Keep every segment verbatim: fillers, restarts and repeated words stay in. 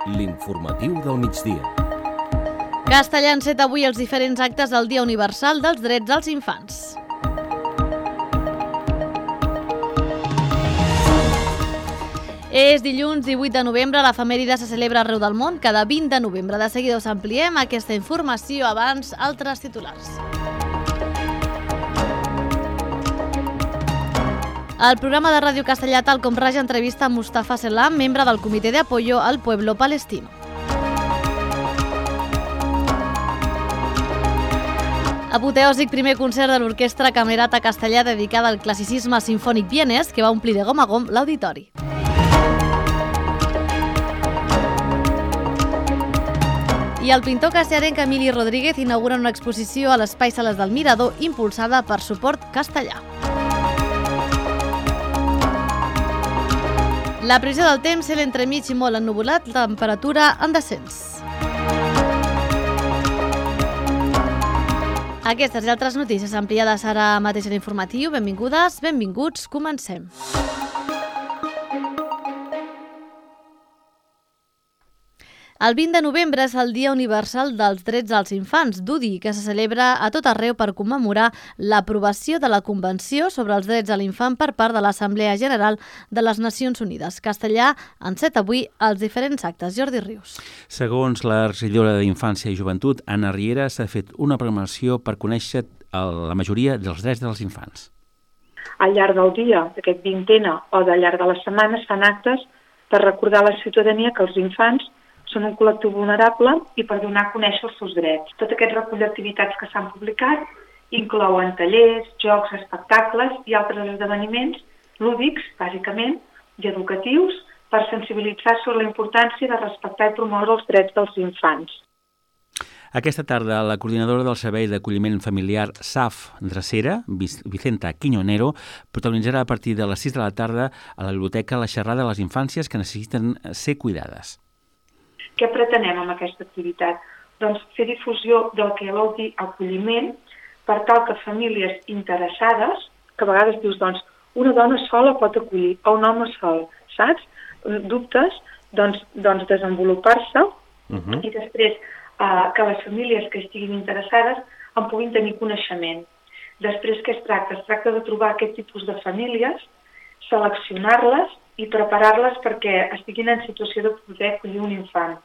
L'informatiu del migdia. Castellà enceta avui els diferents actes del Dia Universal dels Drets dels Infants. És dilluns divuit de novembre, l'efemèride se celebra arreu del món cada vint de novembre. De seguida us ampliem aquesta informació, abans altres titulars. El programa de Ràdio Castellà Tal com Raja entrevista a Mustafa Selam, membre del Comitè de Apoyo al Pueblo Palestino. Apoteòsic primer concert de l'Orquestra Camerata Castellà dedicada al classicisme simfònic vienès que va omplir de gom a gom l'auditori. I el pintor castellarenc Emili Rodríguez inaugura una exposició a l'Espai Sales del Mirador impulsada per Suport Castellà. La previsió del temps, cel entremig i molt ennuvolat, temperatura en descens. Aquestes i altres notícies ampliades ara mateix a l'informatiu. Benvingudes, benvinguts, comencem. El vint de novembre és el Dia Universal dels Drets dels Infants, D U D I, que se celebra a tot arreu per commemorar l'aprovació de la Convenció sobre els Drets de l'Infant per part de l'Assemblea General de les Nacions Unides. Castellà enceta avui els diferents actes. Jordi Rius. Segons la regidora d'Infància i Joventut, Anna Riera, s'ha fet una programació per conèixer la majoria dels drets dels infants. Al llarg del dia, d'aquest vintena o de llarg de la setmana, es fan actes per recordar a la ciutadania que els infants són un col·lectiu vulnerable i per donar a conèixer els seus drets. Tot aquest recull d'activitats que s'han publicat inclouen tallers, jocs, espectacles i altres esdeveniments lúdics, bàsicament, i educatius, per sensibilitzar sobre la importància de respectar i promoure els drets dels infants. Aquesta tarda, la coordinadora del Servei d'Acolliment Familiar S A F Drecera, Vicenta Quiñonero, protagonitzarà a partir de les sis de la tarda a la biblioteca la xerrada de les infàncies que necessiten ser cuidades. Què pretenem amb aquesta activitat? Doncs fer difusió del que vol dir acolliment per tal que famílies interessades, que a vegades dius, doncs, una dona sola pot acollir, o un home sol, saps? Dubtes, doncs, doncs desenvolupar-se uh-huh. i després eh, que les famílies que estiguin interessades en puguin tenir coneixement. Després, què es tracta? Es tracta de trobar aquest tipus de famílies, seleccionar-les i preparar-les perquè estiguin en situació de poder acollir un infant.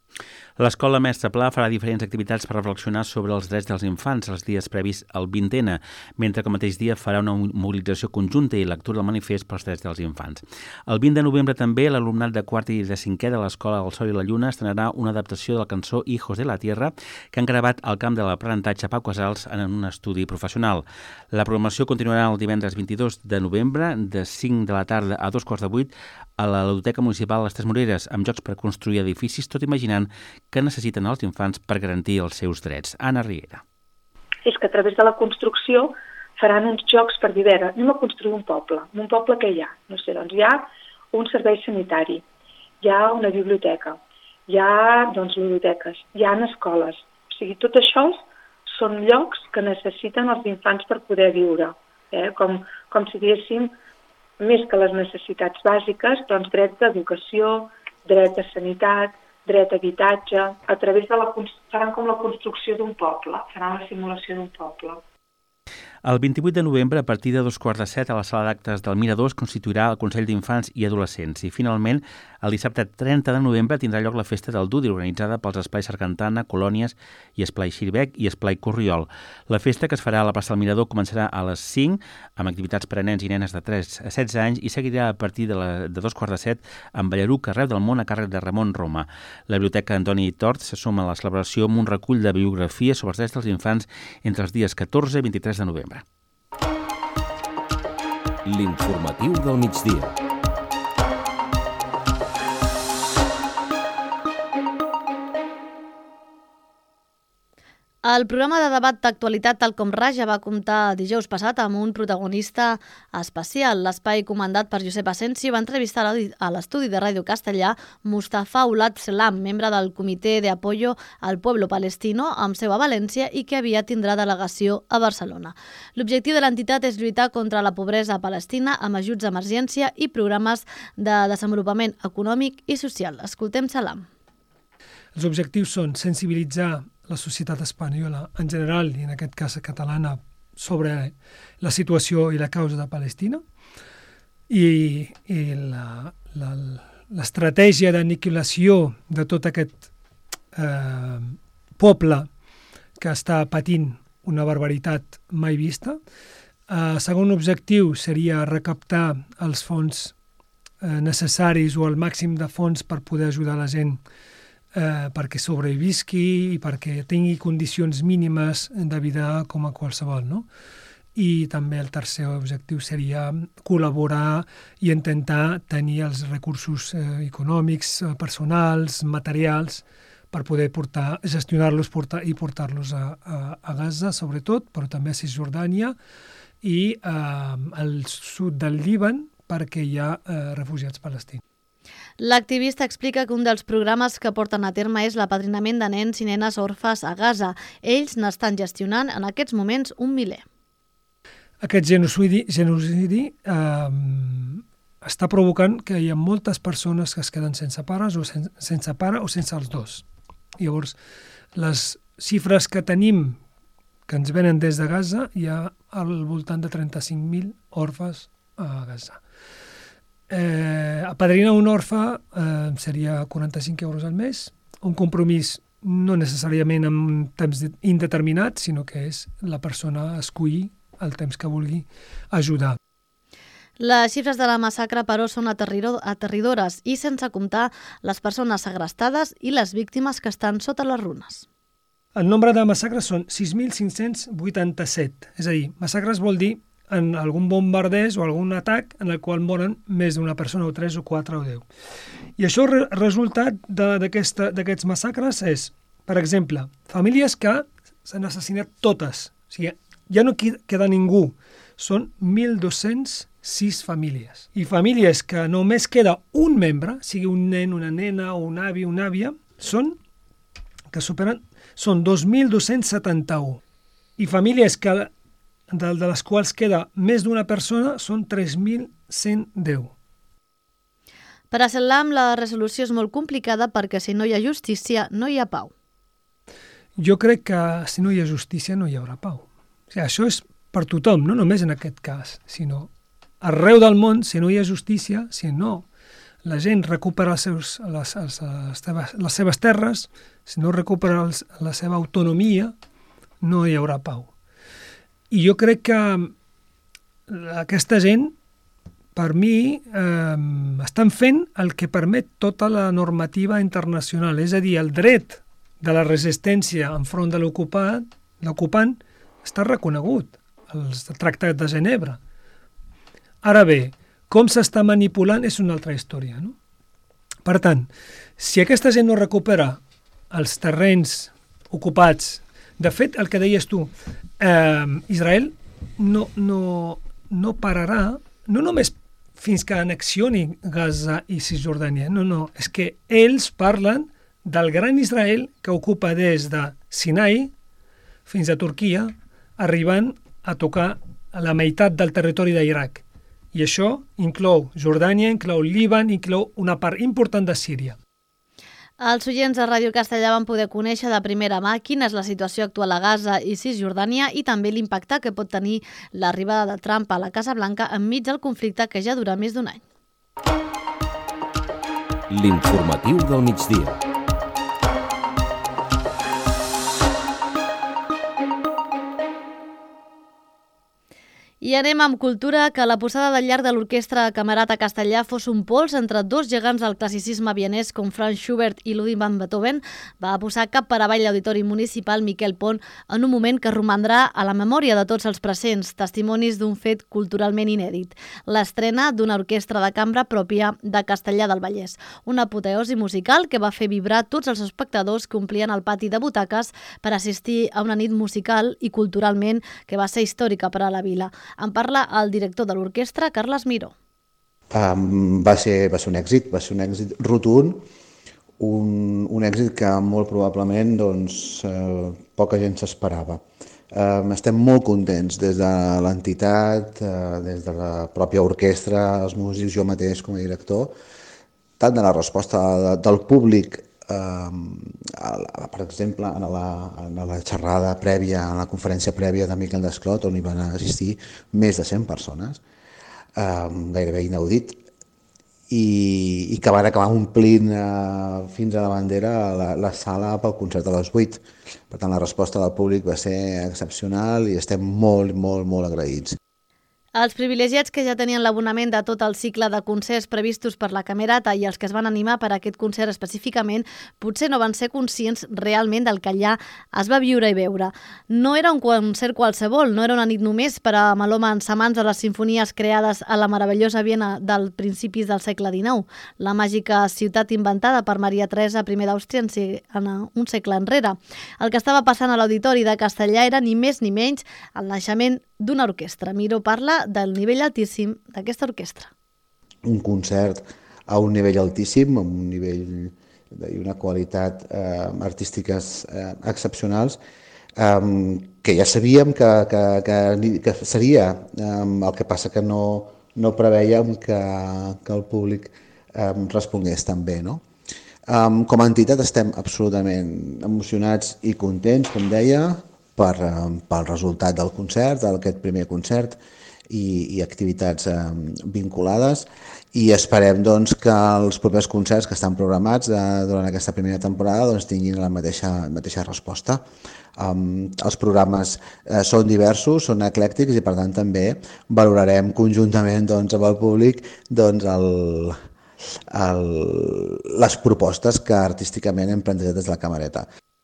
L'Escola Mestre Pla farà diferents activitats per reflexionar sobre els drets dels infants els dies previs al vintena, mentre que el mateix dia farà una mobilització conjunta i lectura del manifest pels drets dels infants. El vint de novembre també l'alumnat de quart i de cinquè de l'Escola del Sol i la Lluna estrenarà una adaptació de la cançó Hijos de la Tierra que han gravat al camp de l'aprenentatge Pau Casals en un estudi professional. La programació continuarà el divendres vint-i-dos de novembre de cinc de la tarda a dos quarts de vuit a la Biblioteca Municipal Les Tres Moreres, amb jocs per construir edificis, tot imaginant que necessiten els infants per garantir els seus drets. Anna Riera. És que a través de la construcció faran uns jocs per dir, a veure, anem a construir un poble. Un poble que hi ha? No sé, doncs hi ha un servei sanitari, hi ha una biblioteca, hi ha, doncs, biblioteques, hi ha escoles. O sigui, tot això són llocs que necessiten els infants per poder viure. Eh? Com, com si diguéssim, més que les necessitats bàsiques, doncs drets d'educació, dret de sanitat, dret a habitatge, a través de la... faran com la construcció d'un poble, faran la simulació d'un poble. El vint-i-vuit de novembre, a partir de dos quarts de set, a la sala d'actes del Mirador es constituirà el Consell d'Infants i Adolescents. I, finalment, el dissabte trenta de novembre tindrà lloc la festa del D U D I, organitzada pels Esplais Sargantana, Colònies i Esplai Xirbec i Esplai Corriol. La festa, que es farà a la plaça del Mirador, començarà a les cinc, amb activitats per a nens i nenes de tres a setze anys, i seguirà a partir de, la, de dos quarts de set amb Ballaruc arreu del món a càrrec de Ramon Roma. La Biblioteca Antoni Tort se suma a la celebració amb un recull de biografies sobre els drets dels infants entre els dies catorze i vint-i-tres de novembre. L'informatiu del migdia. El programa de debat d'actualitat Tal com Raja va comptar dijous passat amb un protagonista especial. L'espai comandat per Josep Asensi va entrevistar a l'estudi de Ràdio Castellà Mustafa Selam, membre del Comitè de Apoyo al Pueblo Palestino, amb seu a València i que aviat tindrà delegació a Barcelona. L'objectiu de l'entitat és lluitar contra la pobresa palestina amb ajuts d'emergència i programes de desenvolupament econòmic i social. Escoltem Selam. Els objectius són sensibilitzar la societat espanyola en general, i en aquest cas catalana, sobre la situació i la causa de Palestina, i, i la, la, l'estratègia d'aniquilació de tot aquest eh, poble que està patint una barbaritat mai vista. El eh, segon objectiu seria recaptar els fons eh, necessaris o el màxim de fons per poder ajudar la gent eh, perquè sobrevisqui i perquè tingui condicions mínimes de vida com a qualsevol, no? I també el tercer objectiu seria col·laborar i intentar tenir els recursos eh, econòmics, eh, personals, materials, per poder portar, gestionar-los portar, i portar-los a, a, a Gaza, sobretot, però també a Cisjordània i eh, al sud del Líban, perquè hi ha eh, refugiats palestins. L'activista explica que un dels programes que porten a terme és l'apadrinament de nens i nenes orfes a Gaza. Ells n'estan gestionant en aquests moments un miler. Aquest genocidi, genocidi eh, està provocant que hi ha moltes persones que es queden sense pares o sen, sense pare o sense els dos. Llavors, les xifres que tenim, que ens venen des de Gaza, hi ha al voltant de trenta-cinc mil orfes a Gaza. Eh, apadrinar un orfe eh, seria quaranta-cinc euros al mes, un compromís no necessàriament amb temps indeterminat, sinó que és la persona escollir el temps que vulgui ajudar. Les xifres de la massacre, però, són aterridores i sense comptar les persones segrestades i les víctimes que estan sota les runes. El nombre de massacres són sis mil cinc-cents vuitanta-set. És a dir, massacres vol dir en algun bombardeix o algun atac en el qual moren més d'una persona, o tres, o quatre, o deu. I això, el resultat d'aquests massacres és, per exemple, famílies que s'han assassinat totes. O sigui, ja no queda ningú. Són mil dos-cents sis famílies. I famílies que només queda un membre, sigui un nen, una nena, o un avi, una àvia, són, que superen, són dos mil dos-cents setanta-u. I famílies que, de, de les quals queda més d'una persona són tres mil cent deu. Per a Selam, la resolució és molt complicada perquè si no hi ha justícia, no hi ha pau. Jo crec que si no hi ha justícia no hi haurà pau. O sigui, això és per tothom, no només en aquest cas, sinó arreu del món, si no hi ha justícia, si no la gent recupera els seus, les, les, les, teves, les seves terres, si no recupera els, la seva autonomia, no hi haurà pau. I jo crec que aquesta gent, per mi, eh, estan fent el que permet tota la normativa internacional, és a dir, el dret de la resistència enfront de l'ocupat, l'ocupant, està reconegut als tractats de Ginebra. Ara bé, com s'està manipulant és una altra història, no? Per tant, si aquesta gent no recupera els terrenys ocupats, de fet, el que deies tu, eh, Israel no, no, no pararà, no només fins que anexioni Gaza i Cisjordània, no, no, és que ells parlen del gran Israel que ocupa des de Sinai fins a Turquia, arribant a tocar a la meitat del territori d'Iraq. I això inclou Jordània, inclou Líban, inclou una part important de Síria. Els oients de Ràdio Castellà van poder conèixer de primera mà quina és la situació actual a Gaza i Cisjordània i també l'impacte que pot tenir l'arribada de Trump a la Casa Blanca enmig del conflicte que ja dura més d'un any. L'informatiu del migdia. I anem amb cultura, que la posada del llarg de l'Orquestra Camerata Castellà fos un pols entre dos gegants del classicisme vienès com Franz Schubert i Ludwig van Beethoven va posar cap per avall l'Auditori Municipal Miquel Pont en un moment que romandrà a la memòria de tots els presents, testimonis d'un fet culturalment inèdit, l'estrena d'una orquestra de cambra pròpia de Castellà del Vallès, una apoteosi musical que va fer vibrar tots els espectadors que omplien el pati de butaques per assistir a una nit musical i culturalment que va ser històrica per a la vila. En parla el director de l'orquestra, Carles Miró. Um, va, ser, va ser un èxit, va ser un èxit rotund, un, un èxit que molt probablement doncs, eh, poca gent s'esperava. Um, estem molt contents des de l'entitat, eh, des de la pròpia orquestra, els músics, jo mateix com a director, tant de la resposta de, del públic eh, per exemple, en la, en la xerrada prèvia, en la conferència prèvia de Miquel Desclot, on hi van assistir més de cent persones, eh, gairebé inaudit, i, i que van acabar omplint eh, fins a la bandera la, la sala pel concert a les vuit. Per tant, la resposta del públic va ser excepcional i estem molt, molt, molt agraïts. Els privilegiats que ja tenien l'abonament de tot el cicle de concerts previstos per la Camerata i els que es van animar per a aquest concert específicament potser no van ser conscients realment del que allà es va viure i veure. No era un concert qualsevol, no era una nit només per a melòmans amants de les sinfonies creades a la meravellosa Viena del principis del segle dinou, la màgica ciutat inventada per Maria Teresa I d'Àustria en un segle enrere. El que estava passant a l'auditori de Castellà era ni més ni menys el naixement d'una orquestra. Miró parla del nivell altíssim d'aquesta orquestra. Un concert a un nivell altíssim, amb un nivell i una qualitat eh, artístiques eh, excepcionals, eh, que ja sabíem que, que, que, que seria, eh, el que passa que no, no preveiem que, que el públic eh, respongués tan bé, no? Um, com a entitat estem absolutament emocionats i contents, com deia, per, um, pel resultat del concert, d'aquest primer concert i, i activitats um, vinculades, i esperem doncs, que els propers concerts que estan programats de, durant aquesta primera temporada doncs, tinguin la mateixa, mateixa resposta. Um, els programes eh, són diversos, són eclèctics i per tant també valorarem conjuntament doncs, amb el públic doncs, el, el, les propostes que artísticament hem plantejat des de la Camereta.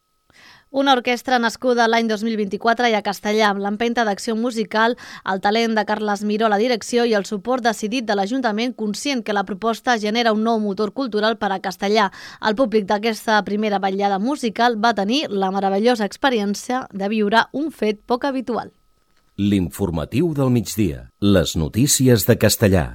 Una orquestra nascuda l'any dos mil vint-i-quatre i a Castellà, amb l'empenta d'acció musical, el talent de Carles Miró a la direcció i el suport decidit de l'Ajuntament, conscient que la proposta genera un nou motor cultural per a Castellà. El públic d'aquesta primera vetllada musical va tenir la meravellosa experiència de viure un fet poc habitual. L'informatiu del migdia. Les notícies de Castellà.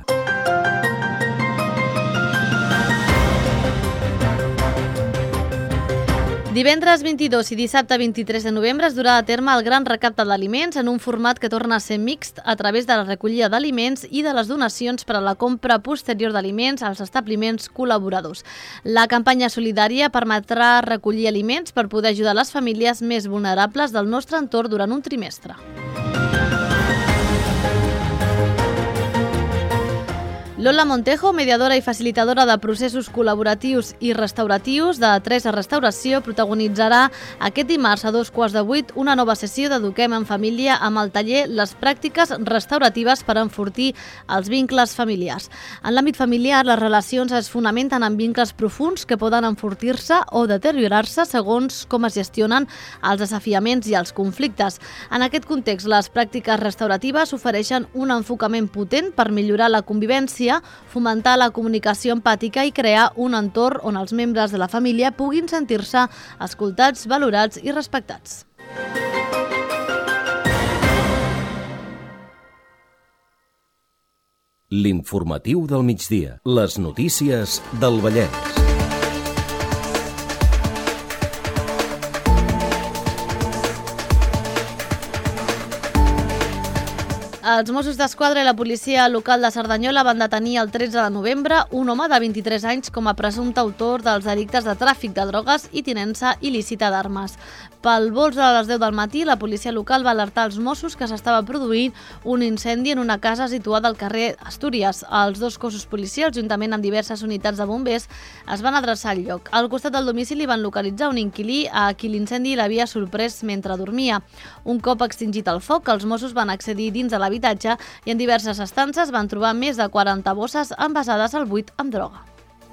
Divendres vint-i-dos i dissabte vint-i-tres de novembre es durà a terme el gran recapte d'aliments en un format que torna a ser mixt a través de la recollida d'aliments i de les donacions per a la compra posterior d'aliments als establiments col·laboradors. La campanya solidària permetrà recollir aliments per poder ajudar les famílies més vulnerables del nostre entorn durant un trimestre. Lola Montejo, mediadora i facilitadora de processos col·laboratius i restauratius de Teresa Restauració, protagonitzarà aquest dimarts a dos quarts de vuit una nova sessió d'Eduquem en Família amb el taller Les pràctiques restauratives per enfortir els vincles familiars. En l'àmbit familiar, les relacions es fonamenten en vincles profuns que poden enfortir-se o deteriorar-se segons com es gestionen els desafiaments i els conflictes. En aquest context, les pràctiques restauratives ofereixen un enfocament potent per millorar la convivència, fomentar la comunicació empàtica i crear un entorn on els membres de la família puguin sentir-se escoltats, valorats i respectats. L'informatiu del migdia. Les notícies del Vallès. Els Mossos d'Esquadra i la policia local de Cerdanyola van detenir el tretze de novembre un home de vint-i-tres anys com a presumpte autor dels delictes de tràfic de drogues i tinença il·lícita d'armes. Pel volts a les deu del matí, la policia local va alertar els Mossos que s'estava produint un incendi en una casa situada al carrer Astúries. Els dos cossos policials, juntament amb diverses unitats de bombers, es van adreçar al lloc. Al costat del domicili van localitzar un inquilí a qui l'incendi l'havia sorprès mentre dormia. Un cop extingit el foc, els Mossos van accedir dins de l'habitatge i en diverses estances van trobar més de quaranta bosses envasades al buit amb droga.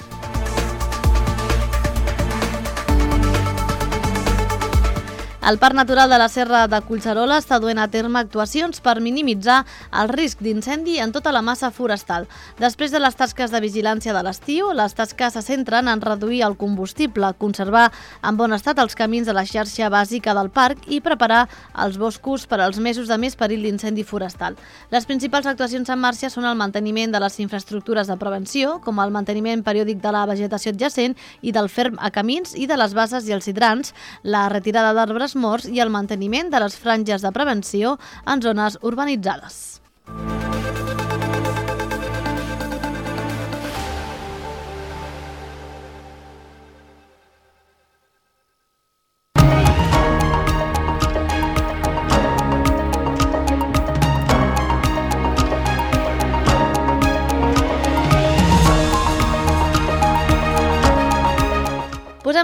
El Parc Natural de la Serra de Collserola està duent a terme actuacions per minimitzar el risc d'incendi en tota la massa forestal. Després de les tasques de vigilància de l'estiu, les tasques se centren en reduir el combustible, conservar en bon estat els camins de la xarxa bàsica del parc i preparar els boscos per als mesos de més perill d'incendi forestal. Les principals actuacions en marxa són el manteniment de les infraestructures de prevenció, com el manteniment periòdic de la vegetació adjacent i del ferm a camins i de les bases i els hidrants, la retirada d'arbres morts i el manteniment de les franges de prevenció en zones urbanitzades.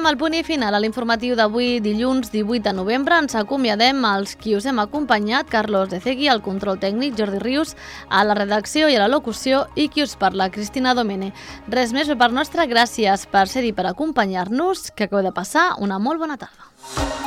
Posem el punt i final a l'informatiu d'avui, dilluns divuit de novembre. Ens acomiadem als qui us hem acompanyat, Carlos de Cegui, al control tècnic, Jordi Rius, a la redacció i a la locució, i qui us parla, Cristina Domene. Res més per part nostra, gràcies per ser-hi, per acompanyar-nos, que acabeu de passar una molt bona tarda.